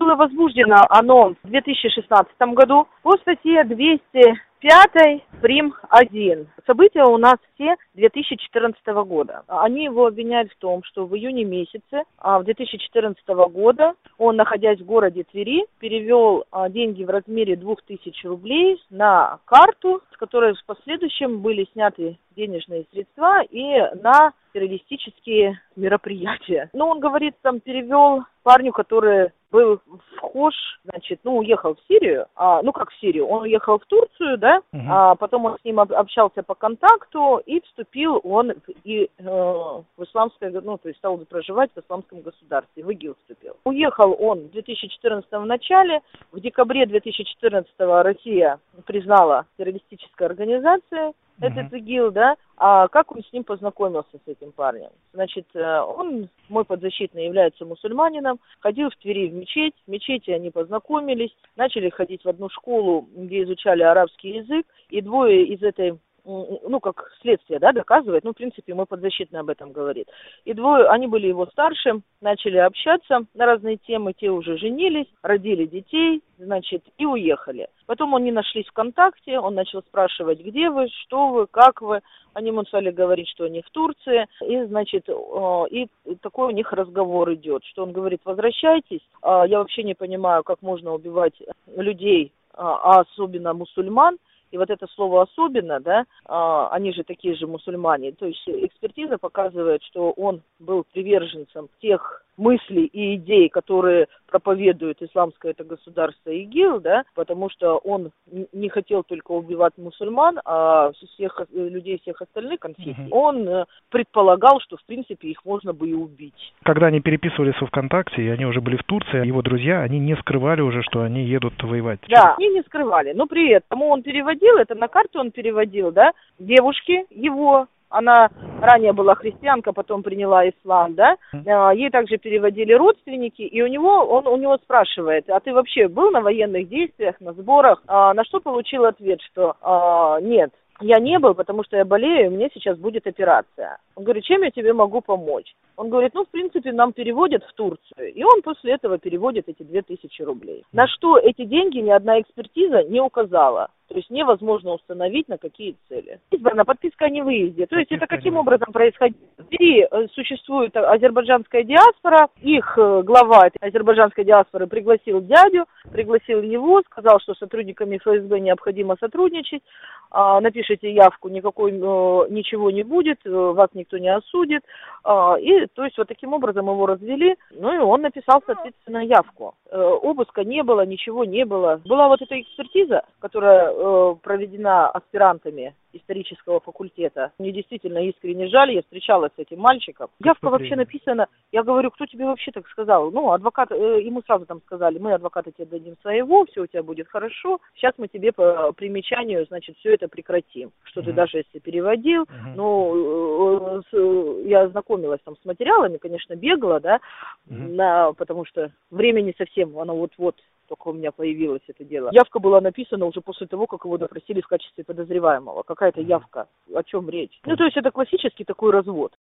Было возбуждено оно в 2016 году по статье 205 прим. 1. События у нас все 2014 года. Они его обвиняют в том, что в июне месяце 2014 года он, находясь в городе Твери, перевел деньги в размере 2000 рублей на карту, с которой в последующем были сняты денежные средства и на террористические мероприятия. Но он говорит, там перевел парню, который был вхож, значит, уехал в Сирию, как в Сирию, он уехал в Турцию, да, потом он с ним общался по контакту, и вступил он в исламское, то есть стал проживать в исламском государстве, в ИГИЛ вступил. Уехал он в 2014 в начале, в декабре 2014 Россия признала террористической организацией этот ИГИЛ, да, а как он с ним познакомился, с этим парнем? Значит, он, мой подзащитный, является мусульманином, ходил в Твери в мечети они познакомились, начали ходить в одну школу, где изучали арабский язык, и двое из этой, как следствие, да, доказывает, в принципе, мой подзащитный об этом говорит. И двое, они были его старше, начали общаться на разные темы, те уже женились, родили детей, значит, и уехали. Потом они нашлись ВКонтакте, он начал спрашивать, где вы, что вы, как вы. Они ему стали говорить, что они в Турции. И, значит, и такой у них разговор идет, что он говорит, возвращайтесь. Я вообще не понимаю, как можно убивать людей, а особенно мусульман. И вот это слово «особенно», да, они же такие же мусульмане. То есть экспертиза показывает, что он был приверженцем тех мыслей и идей, которые проповедует исламское это государство ИГИЛ, да, потому что он не хотел только убивать мусульман, а всех людей всех остальных конфессий. Он предполагал, что в принципе их можно бы и убить. Когда они переписывались во ВКонтакте, и они уже были в Турции, его друзья, они не скрывали уже, что они едут воевать. Да, они не скрывали, но при этом он переводил, это на карту он переводил, да, девушки его. Она ранее была христианка, потом приняла ислам, да. Ей также переводили родственники, и у него спрашивает, а ты вообще был на военных действиях, на сборах? На что получил ответ, что нет. Я не был, потому что я болею, и мне сейчас будет операция. Он говорит, чем я тебе могу помочь? Он говорит, в принципе, нам переводят в Турцию. И он после этого переводит эти 2000 рублей. На что эти деньги ни одна экспертиза не указала. То есть невозможно установить, на какие цели. Избрана подписка о невыезде. То есть это каким образом происходит? В Твери существует азербайджанская диаспора. Их глава этой азербайджанской диаспоры пригласил дядю, пригласил его, сказал, что с сотрудниками ФСБ необходимо сотрудничать. Напишите явку, ничего не будет, вас никто не осудит. И, то есть, вот таким образом его развели. И он написал, соответственно, явку. Обыска не было, ничего не было. Была вот эта экспертиза, которая проведена аспирантами исторического факультета. Мне действительно искренне жаль, я встречалась с этим мальчиком. Явка вообще написана, я говорю, кто тебе вообще так сказал? Адвокат, ему сразу там сказали, мы адвоката тебе дадим своего, все у тебя будет хорошо, сейчас мы тебе по примечанию, значит, все это прекратим. Что ты даже если переводил, я ознакомилась там с материалами, конечно, бегала, да, потому что времени совсем, оно вот-вот только у меня появилось это дело. Явка была написана уже после того, как его допросили в качестве подозреваемого. Какая-то явка. О чем речь? То есть это классический такой развод.